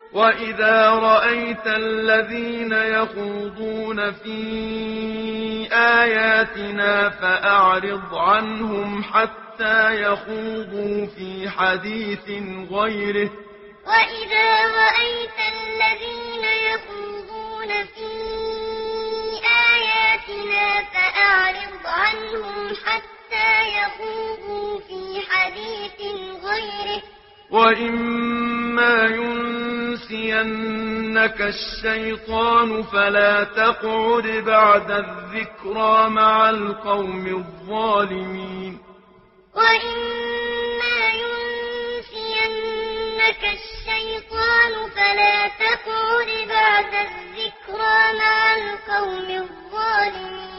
وَإِذَا رَأَيْتَ الَّذِينَ يَخُوضُونَ فِي آيَاتِنَا فَأَعْرِضْ عَنْهُمْ حَتَّىٰ يَخُوضُوا فِي حَدِيثٍ غَيْرِهِ ۚ وَإِذَا رَأَيْتَ الَّذِينَ يَخُوضُونَ فِي آيَاتِنَا فَأَعْرِضْ عَنْهُمْ حَتَّىٰ يَخُوضُوا فِي حَدِيثٍ غَيْرِهِ ۚ وَإِمَّا يُنسِيَنَّكَ الشَّيْطَانُ فَلَا تَقْعُدْ بَعْدَ الذِّكْرَىٰ مَعَ الْقَوْمِ الظَّالِمِينَ وَإِمَّا يُنسِيَنَّكَ الشَّيْطَانُ فَلَا تَقْعُدْ بَعْدَ الذِّكْرَىٰ مَعَ الْقَوْمِ الظَّالِمِينَ